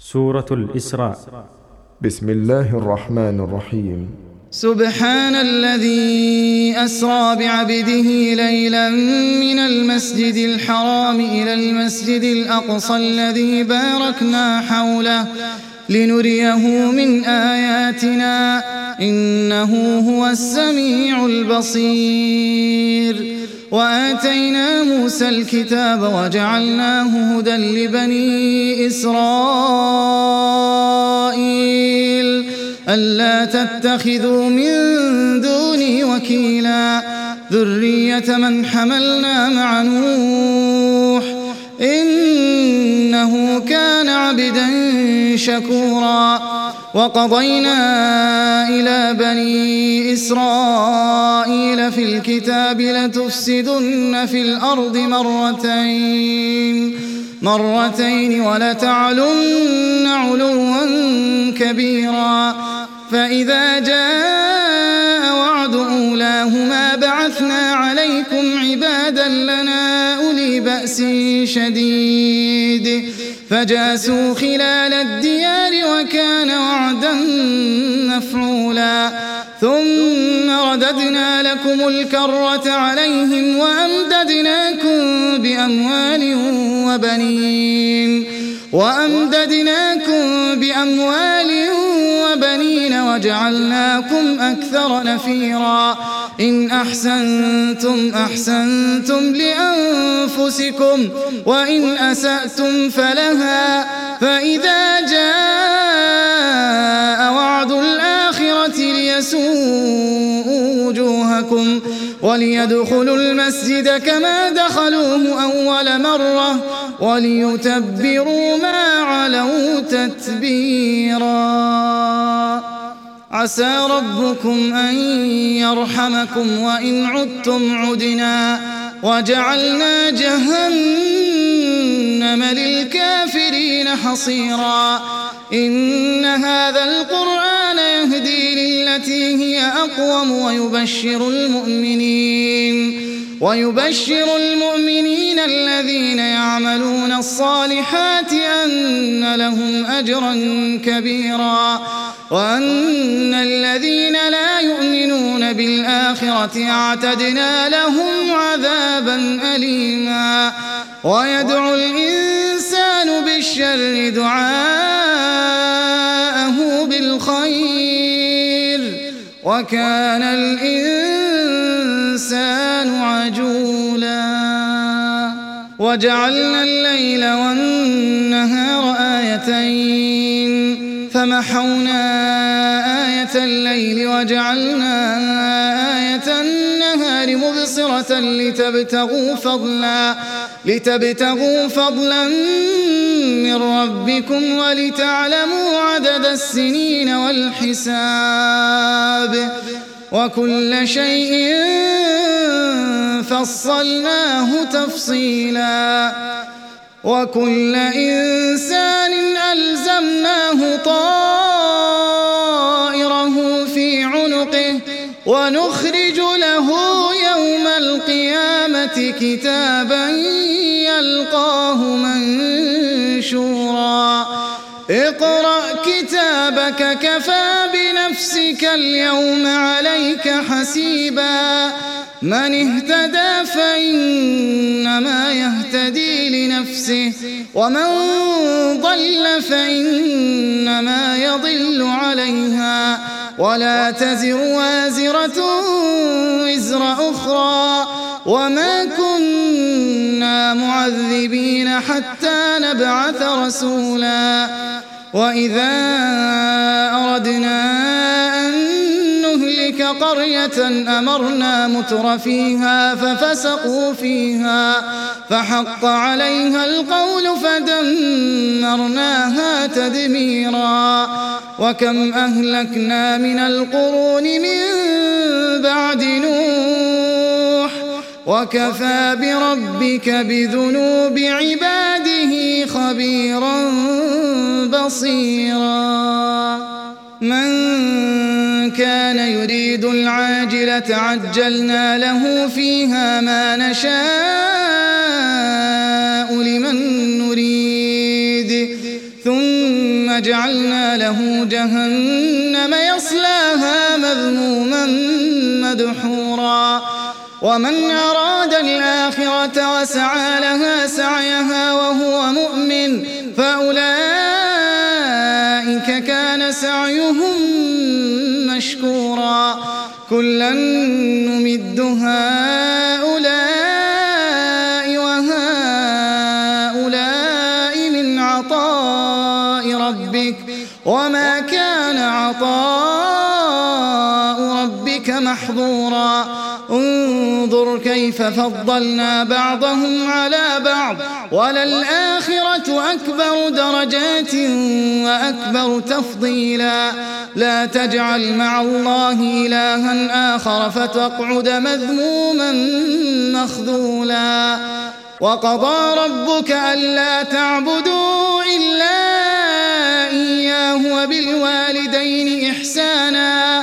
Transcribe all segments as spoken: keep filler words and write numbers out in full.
سورة الإسراء. بسم الله الرحمن الرحيم. سبحان الذي أسرى بعبده ليلا من المسجد الحرام إلى المسجد الأقصى الذي باركنا حوله لنريه من آياتنا إنه هو السميع البصير. وآتينا موسى الكتاب وجعلناه هدى لبني إسرائيل ألا تتخذوا من دوني وكيلا ذرية من حملنا مع نوح إنه كان عبدا شكورا. وقضينا إلى بني إسرائيل في الكتاب لتفسدن في الأرض مرتين مرتين ولتعلن علوا كبيرا. فإذا جاء وعد أولاهما بعثنا عليكم عبادا لنا أولي بأس شديد فجاسوا خلال الديار وكان وعدا مفعولا. ثم رددنا لكم الكرة عليهم وأمددناكم بأموال وبنين وأمددناكم بأموال وبنين وجعلناكم أكثر نفيرا. إن أحسنتم أحسنتم لأنفسكم وإن أسأتم فلها. فإذا جاء وعد الآخرة ليسوءوا وجوهكم وليدخلوا المسجد كما دخلوه أول مرة وليتبروا ما علوا تتبيرا. عسى ربكم أن يرحمكم وإن عدتم عدنا وجعلنا جهنم للكافرين حصيرا. إن هذا القرآن يهدي للتي هي أقوم ويبشر المؤمنين ويبشر المؤمنين الذين يعملون الصالحات أن لهم أجرا كبيرا وأن الذين لا يؤمنون بالآخرة اعتدنا لهم عذابا أليما. ويدعو الإنسان بالشر دعاءه بالخير وكان الإنسان عجولا. وجعلنا الليل والنهار آيتين فمحونا آية الليل وجعلنا آية النهار مبصرة لتبتغوا فضلا لتبتغوا فضلا من ربكم ولتعلموا عدد السنين والحساب وكل شيء فصلناه تفصيلا. وكل إنسان ألزمناه طائره في عنقه ونخرج له يوم القيامة كتابا يلقاه منشورا. اقرأ كتابك كفى بنفسك اليوم عليك حسيبا. من اهتدى فإنما يهتدي لنفسه ومن ضل فإنما يضل عليها ولا تزر وازرة وزر أخرى وما كنا معذبين حتى نبعث رسولا. وإذا أردنا أن نهلك قرية أمرنا متر فيها ففسقوا فيها فحق عليها القول فدمرناها تدميرا. وكم أهلكنا من القرون من بعد نوح وكفى بربك بذنوب عباده خبيرا بصيرا. من كان يريد العاجلة عجلنا له فيها ما نشاء لمن نريد ثم ثم جعلنا له جهنم يصلاها مذموما مدحورا ومن أراد الآخرة وسعى لها سعيها وهو مؤمن فأولئك كان سعيهم مشكورا كلا نمد هؤلاء وهؤلاء من عطاء ربك وما كان عطاء ربك محظورا انظر كيف فضلنا بعضهم على بعض وللآخرة أكبر درجات وأكبر تفضيلا لا تجعل مع الله إلها آخر فتقعد مذموما مخذولا وقضى ربك ألا تعبدوا إلا إياه وبالوالدين إحسانا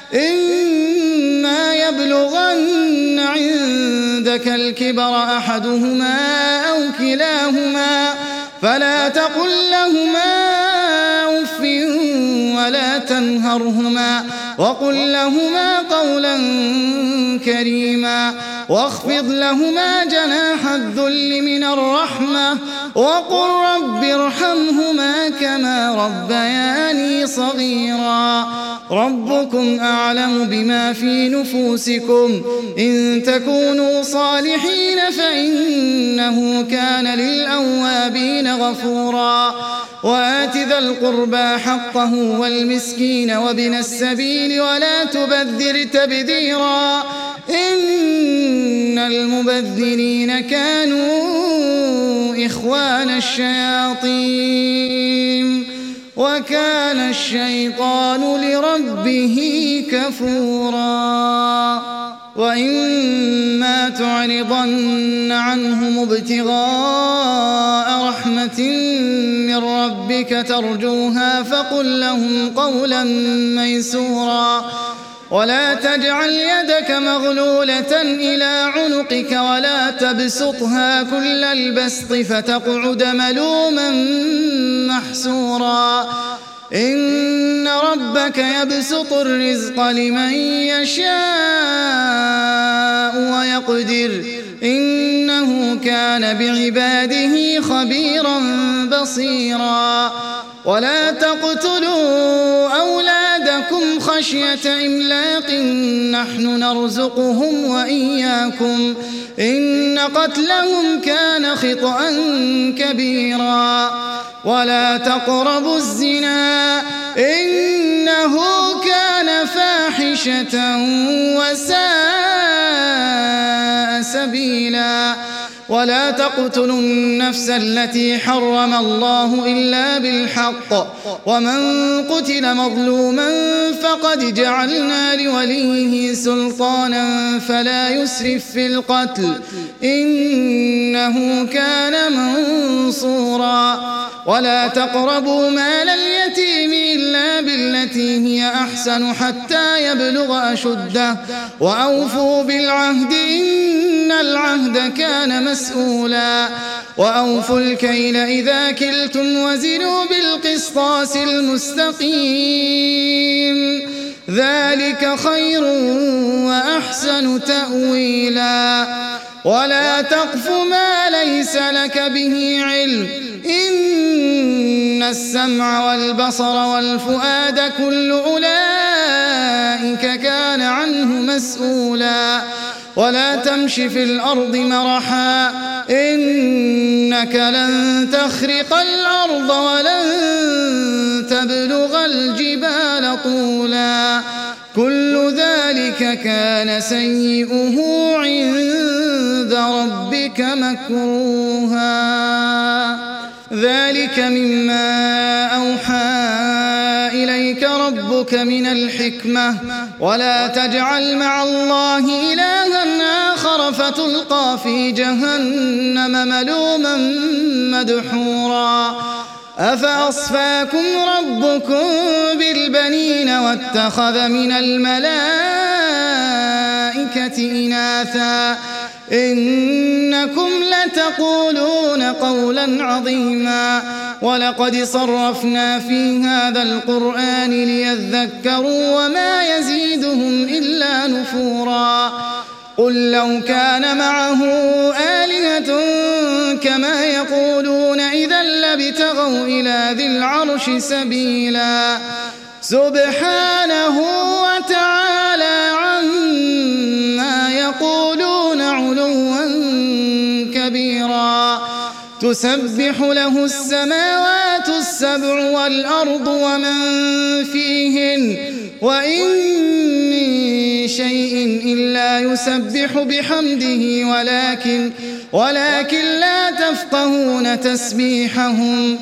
إما يبلغن عندك الكبر أحدهما أو كلاهما فلا تقل لهما أف ولا تنهرهما وقل لهما قولا كريما واخفض لهما جناح الذل من الرحمة وقل رب ارحمهما كما ربياني صغيرا ربكم أعلم بما في نفوسكم إن تكونوا صالحين فإنه كان للأوابين غفورا وآت ذا القربى حقه والمسكين وابن السبيل ولا تبذر تبذيرا إن المبذرين كانوا إخوان الشياطين وكان الشيطان لربه كفورا وإما تعرضن عنهم ابتغاء رحمة من ربك ترجوها فقل لهم قولا ميسورا ولا تجعل يدك مغلولة إلى عنقك ولا تبسطها كل البسط فتقعد ملوما محسورا إن ربك يبسط الرزق لمن يشاء ويقدر إنه كان بعباده خبيرا بصيرا ولا تقتلوا أولادكم خشية إملاق نحن نرزقهم وإياكم إن قتلهم كان خطأ كبيرا ولا تقربوا الزنا إنه كان فاحشة وساء سبيلا ولا تقتلوا النفس التي حرم الله إلا بالحق ومن قتل مظلوما فقد جعلنا لوليه سلطانا فلا يسرف في القتل إنه كان منصورا ولا تقربوا مال اليتيم إلا بالتي هي أحسن حتى يبلغ أشده وأوفوا بالعهد إن العهد كان مسؤولا وأوفوا الكيل إذا كلتم وزنوا بالقسطاس المستقيم ذلك خير وأحسن تأويلا ولا تقف ما ليس لك به علم إن السمع والبصر والفؤاد كل أولئك كان عنه مسؤولا ولا تمش في الأرض مرحا إنك لن تخرق الأرض ولن تبلغ الجبال طولا كل ذلك كان سيئه عند ربك مكروها ذلك مما أوحى إليك ربك من الحكمة ولا تجعل مع الله إلها آخر فتلقى في جهنم ملوما مدحورا أفأصفاكم ربكم بالبنين واتخذ من الملائكة الملائكة إناثا إنكم لتقولون قولا عظيما ولقد صرفنا في هذا القرآن ليذكروا وما يزيدهم إلا نفورا قل لو كان معه آلهة كما يقولون إذا لابتغوا إلى ذي العرش سبيلا سبحانه وتعالى عما يقولون علوا كبيرا تسبح له السماوات السبع والأرض ومن فيهن وإن من شيء إلا يسبح بحمده ولكن ولكن لا تفقهون تسبيحهم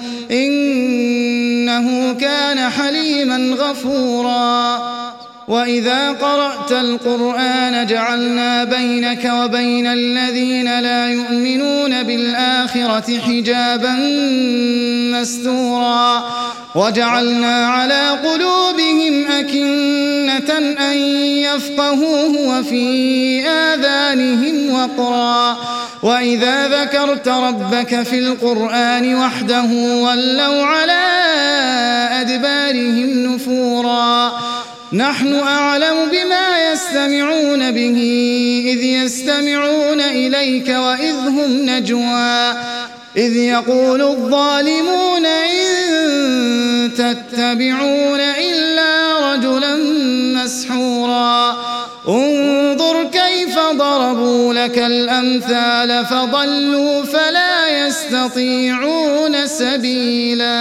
إنه كان حليما غفورا وإذا قرأت القرآن جعلنا بينك وبين الذين لا يؤمنون بالآخرة حجابا مستورا وجعلنا على قلوبهم أكنة أن يفقهوه وفي آذانهم وقرا وإذا ذكرت ربك في القرآن وحده ولوا على أدبارهم نفورا نحن أعلم بما يستمعون به إذ يستمعون إليك وإذ هم نجوى إذ يقول الظالمون إن تتبعون إلا رجلا مسحورا انظر كيف ضربوا لك الأمثال فضلوا فلا يستطيعون سبيلا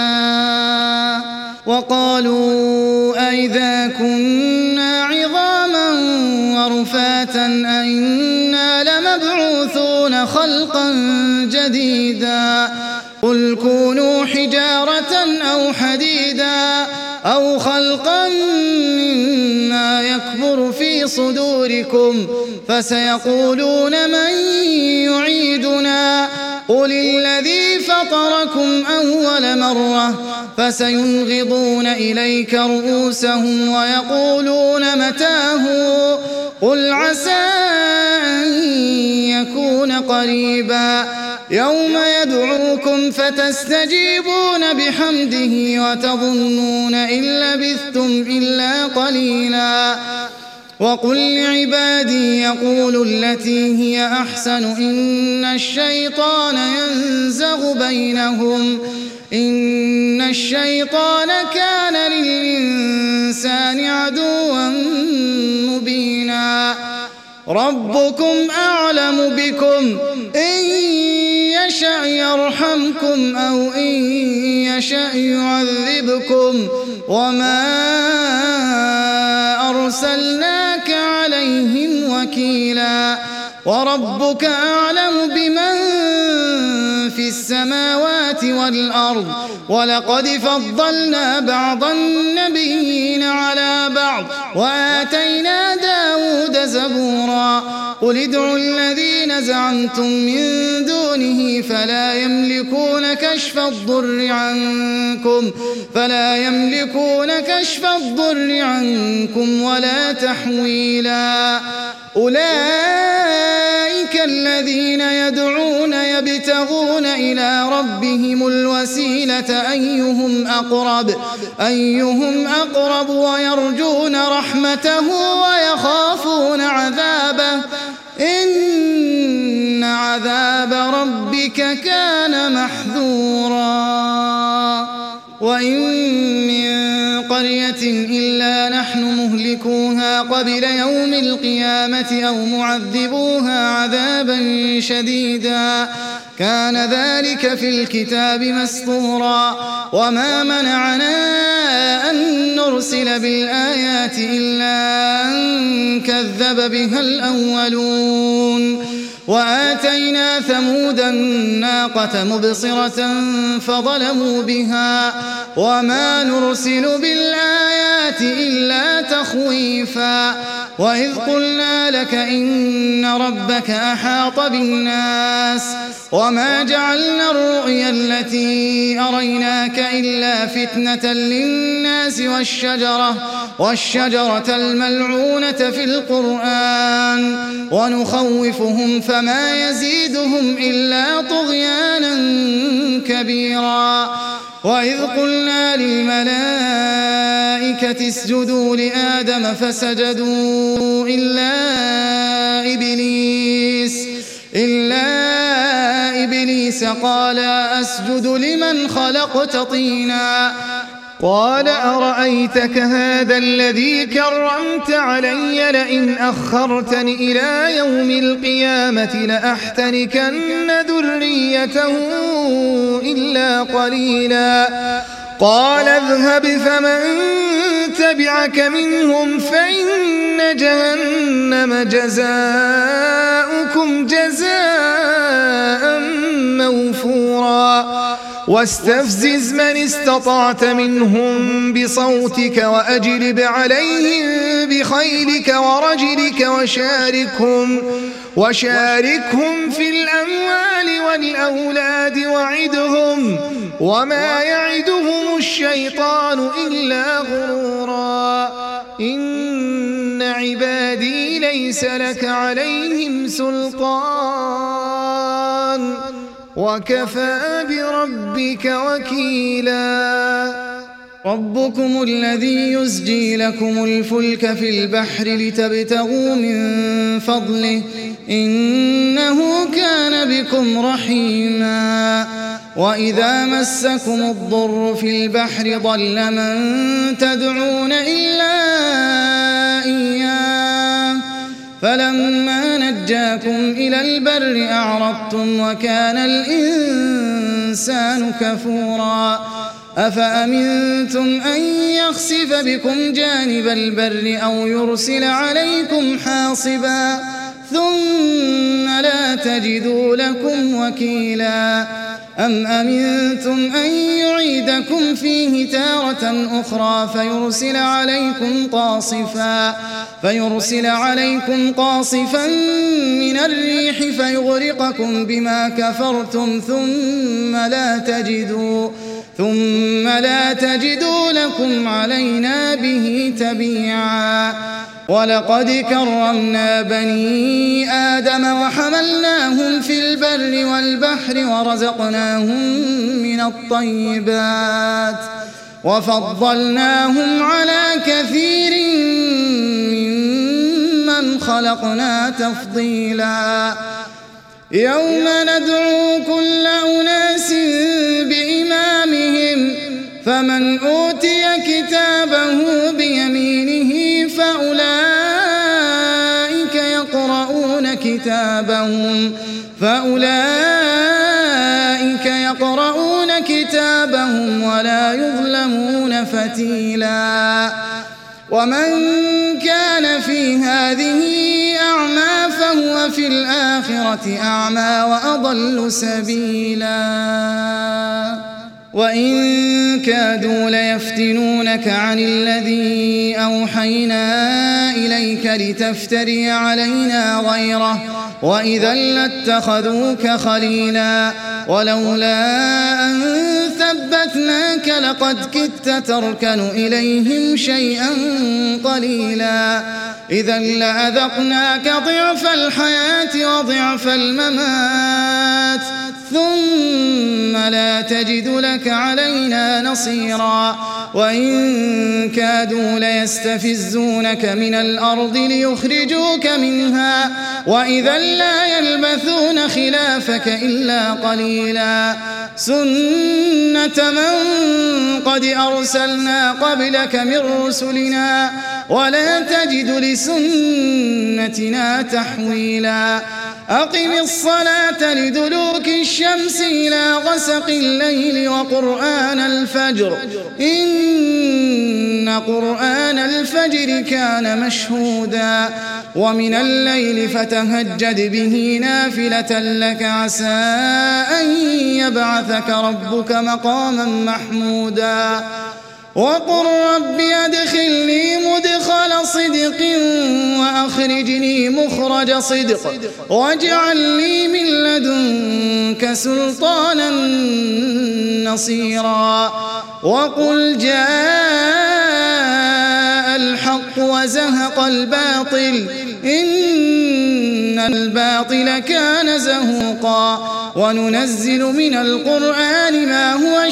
وقالوا أئذا كنا عظاما ورفاتا أئنا لمبعوثون خلقا جديدا قل كونوا حجارة أو حديدا أو خلقا مما يكبر في صدوركم فسيقولون من يعيدنا قل الذي فطركم أول مرة فسينغضون إليك رؤوسهم ويقولون متاه قل عسى أن يكون قريبا يوم يدعوكم فتستجيبون بحمده وتظنون إن لبثتم إلا قليلا وقل لعبادي يقولوا التي هي أحسن إن الشيطان ينزغ بينهم إن الشيطان كان للإنسان عدوا مبينا ربكم أعلم بكم إن يشأ يرحمكم أو إن يشأ يعذبكم وما أرسلناك عليهم وكيلا وربك أعلم بمن في السماوات والأرض ولقد فضلنا بعض النبيين على بعض وآتينا داود زبورا قل ادعوا الذين زعمتم من دونه فلا يملكون كشف الضر عنكم فلا يملكون كشف الضر عنكم ولا تحويلا أولئك الذين يدعون يبتغون إلى ربهم الوسيلة أيهم أقرب أيهم أقرب ويرجون رحمته ويخافون عذابه إن عذاب ربك كان محذورا وإن من قرية إلا نحن مهلكوها قبل يوم القيامة أو معذبوها عذابا شديدا كان ذلك في الكتاب مسطورا وما منعنا أن نرسل بالآيات إلا أن كذب بها الأولون وآتينا ثمود الناقة مبصرة فظلموا بها وما نرسل بالآيات الآيات إلا تخويفا وإذ قلنا لك إن ربك أحاط بالناس وما جعلنا الرؤيا التي أريناك إلا فتنة للناس والشجرة, والشجرة الملعونة في القرآن ونخوفهم فما يزيدهم إلا طغيانا كبيرا وإذ قلنا للملائكة اسجدوا لآدم فسجدوا إلا إبليس إلا إبليس قال أسجد لمن خلقت طينا قال أرأيتك هذا الذي كرمت علي لئن أخرتني إلى يوم القيامة لأحتركن ذريته إلا قليلا قال اذهب فمن تبعك منهم فإن جهنم جزاؤكم جزاء موفورا واستفزز من استطعت منهم بصوتك وأجلب عليهم بخيلك ورجلك وشاركهم, وشاركهم في الأموال والأولاد وعدهم وما يعدهم الشيطان إلا غرورا إن عبادي ليس لك عليهم سلطان وكفى بربك وكيلا ربكم الذي يزجي لكم الفلك في البحر لتبتغوا من فضله إنه كان بكم رحيما وإذا مسكم الضر في البحر ضل من تدعون إلا إياه فلما نجاكم إلى البر أعرضتم وكان الإنسان كفورا أفأمنتم أن يخسف بكم جانب البر أو يرسل عليكم حاصبا ثم لا تجدوا لكم وكيلا أم أمنتم أن يعيدكم فيه تارة أخرى فيرسل عليكم قاصفا فيرسل عليكم قاصفا من الريح فيغرقكم بما كفرتم ثم لا تجدوا ثم لا تجدوا لكم علينا به تبيعا ولقد كرمنا بني آدم وحملناهم في البر والبحر ورزقناهم من الطيبات وفضلناهم على كثير ممن خلقنا تفضيلا يوم ندعو كل أناس بإمامهم فمن أوتي كتابه بيمينه فأولئك يقرؤون كتابهم فأولئك يقرؤون كتابهم ولا يظلمون فتيلا ومن كان في هذه أعمى فهو في الآخرة أعمى وأضل سبيلا وإن كادوا ليفتنونك عن الذي أوحينا إليك لتفتري علينا غيره وإذا لاتخذوك خليلا ولولا أن ثبتناك لقد كدت تركن إليهم شيئا قليلا إذا لأذقناك ضعف الحياة وضعف الممات ثم لا تجد لك علينا نصيرا وإن كادوا ليستفزونك من الأرض ليخرجوك منها وإذا لا يلبثون خلافك إلا قليلا سنة من قد أرسلنا قبلك من رسلنا ولا تجد لسنتنا تحويلا أقم الصلاة لدلوك الشمس إلى غسق الليل وقرآن الفجر إن قرآن الفجر كان مشهودا ومن الليل فتهجد به نافلة لك عسى أن يبعثك ربك مقاما محمودا وقل رب أدخلني مدخل صدق وأخرجني مخرج صدق واجعل لي من لدنك سلطانا نصيرا وقل جاء الحق وزهق الباطل إن الباطل كان زهوقا وننزل من القرآن ما هو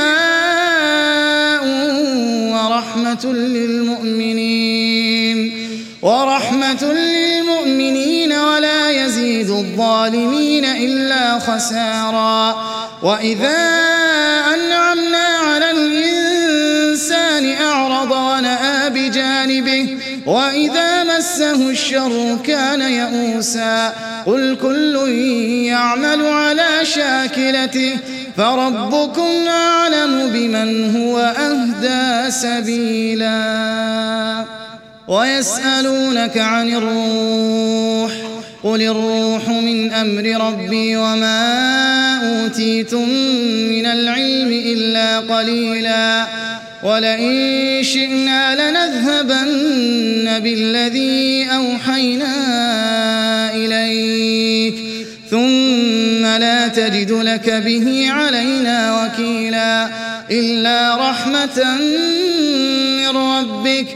شفاء ورحمة للمؤمنين ورحمة للمؤمنين ولا يزيد الظالمين إلا خسارا وإذا أنعمنا على الإنسان أعرض ونأى بجانبه وإذا مسه الشر كان يئوسا قل كل يعمل على شاكلته فربكم أعلم بمن هو أهدى سبيلا ويسألونك عن الروح قل الروح من أمر ربي وما أوتيتم من العلم إلا قليلا ولئن شئنا لنذهبن بالذي أوحينا إليك ثم لا تجد لك به علينا وكيلا إلا رحمة من ربك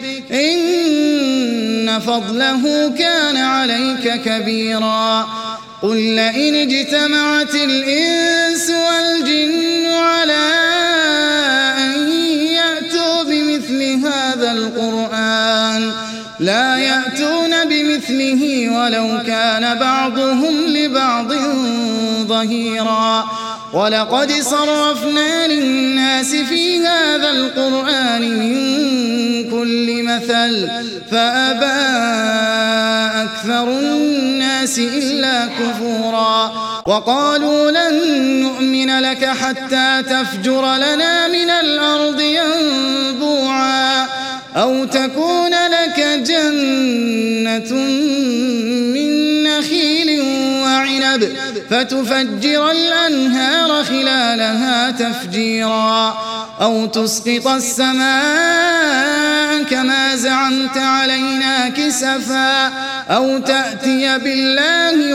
إن فضله كان عليك كبيرا قل لئن اجتمعت الإنس والجن على أن يأتوا بمثل هذا القرآن لا يأتون بمثله ولو كان بعضهم لبعض ظهيرا ولقد صرفنا للناس في هذا القرآن من كل مثل فأبى أكثر الناس إلا كفورا وقالوا لن نؤمن لك حتى تفجر لنا من الأرض ينبوعا أو تكون لك جنة من نخيل وعنب فتفجر الأنهار خلالها تفجيرا أو تسقط السماء كما زعمت علينا كسفا أو تأتي بالله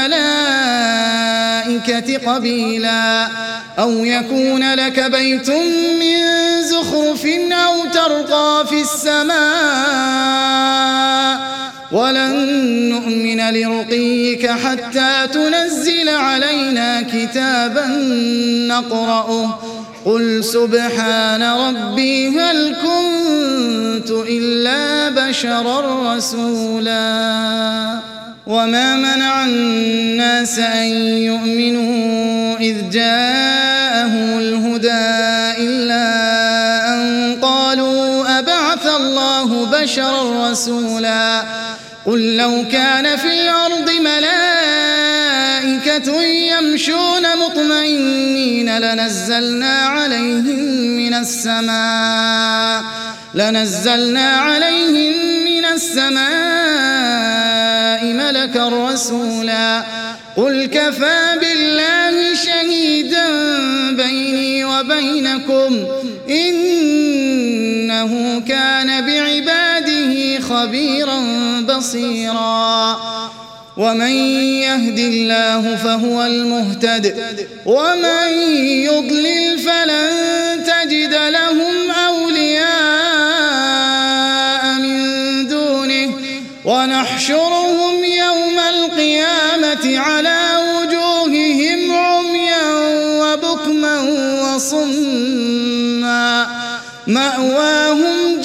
والملائكة قبيلا أو يكون لك بيت من زخرف أو ترقى في السماء ولن نؤمن لرقيك حتى تنزل علينا كتابا نقرأه قل سبحان ربي هل كنت إلا بشرا رسولا وما منع الناس أن يؤمنوا إذ جاءهم الهدى إلا أن قالوا أبعث الله بشرا رسولا قل لو كان في الأرض ملائكة يمشون مطمئنين لنزلنا عليهم من السماء لنزلنا عليهم من السماء ملكا رسولا قل كفى بالله شهيدا بيني وبينكم إنه كان بعباده خبيرا بصيرا ومن يهد الله فهو المهتد ومن يضلل فلن تجد لهم أولياء من دونه ونحشرهم يوم القيامة على وجوههم عميا وبكما وصما مأواهم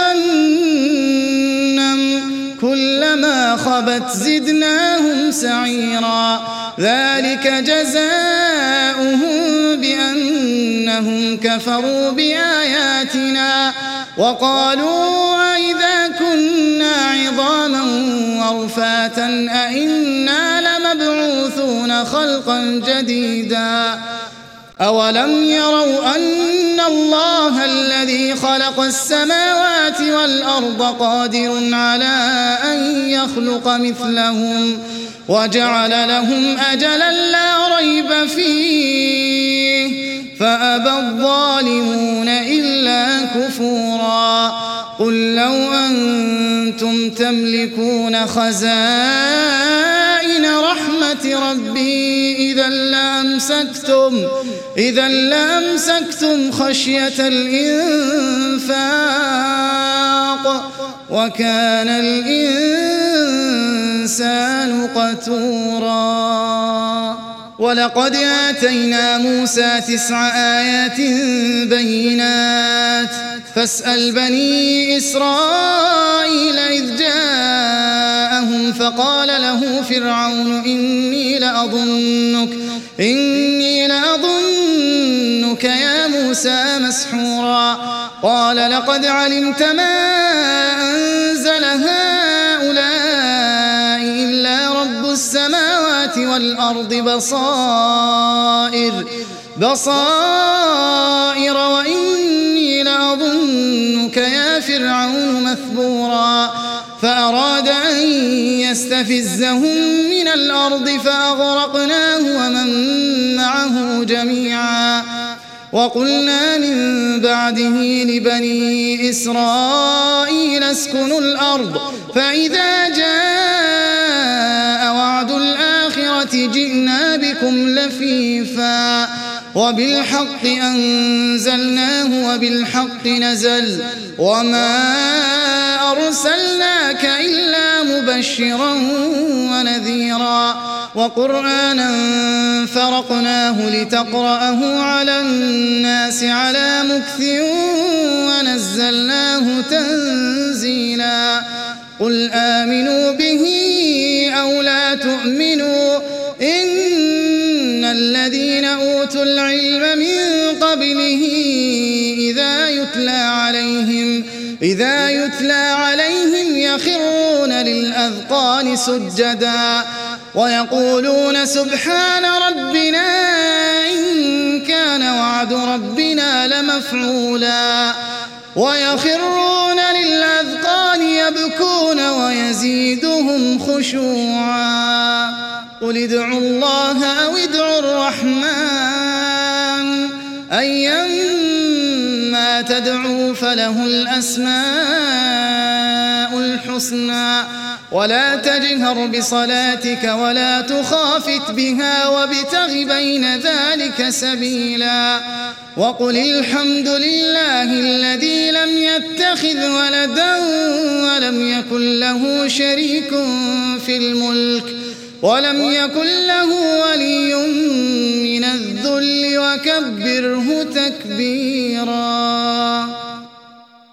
جهنم كلما خبت زدناهم سعيرا ذلك جزاؤهم بأنهم كفروا بآياتنا وقالوا أئذا كنا عظاما ورفاتا أئنا لمبعوثون خلقا جديدا أولم يروا أن الله الذي خلق السماوات والأرض قادر على أن يخلق مثلهم وجعل لهم أجلا لا ريب فيه فأبى الظالمون إلا كفورا قل لو أنتم تملكون خزائن رحمة ربي إذا لأمسكتم إذا لأمسكتم خشية الإنفاق وكان الإنسان قتورا ولقد آتينا موسى تسع آيات بينات فاسأل بني إسرائيل إذ جاءهم فقال له فرعون إني لأظنك إني لأظنك يا موسى مسحورا قال لقد علمت ما أنزل هؤلاء إلا رب السماوات والأرض بصائر بصائر وإني لأظنك يا فرعون مثبورا فأراد أن يستفزهم من الأرض فأغرقناه ومن معه جميعا وقلنا من بعده لبني إسرائيل اسكنوا الأرض فإذا جاء وعد الآخرة جئنا بكم لفيفا وبالحق أنزلناه وبالحق نزل وما أرسلناك إلا مبشرا ونذيرا وقرآنا فرقناه لتقرأه على الناس على مكث ونزلناه تنزيلا قل آمنوا به أو لا تؤمنوا إن الذين أوتوا العلم من قبله إذا يتلى عليهم إذا يتلى عليهم يخرون للأذقان سجدا ويقولون سبحان ربنا إن كان وعد ربنا لمفعولا ويخرون للأذقان يبكون ويزيدهم خشوعا قل ادعوا الله أو ادعوا الرحمن أيما تدعوا فله الأسماء الحسنى ولا تجهر بصلاتك ولا تخافت بها وابتغ بين ذلك سبيلا وقل الحمد لله الذي لم يتخذ ولدا ولم يكن له شريك في الملك ولم يكن له ولي من الذل وكبره تكبيرا.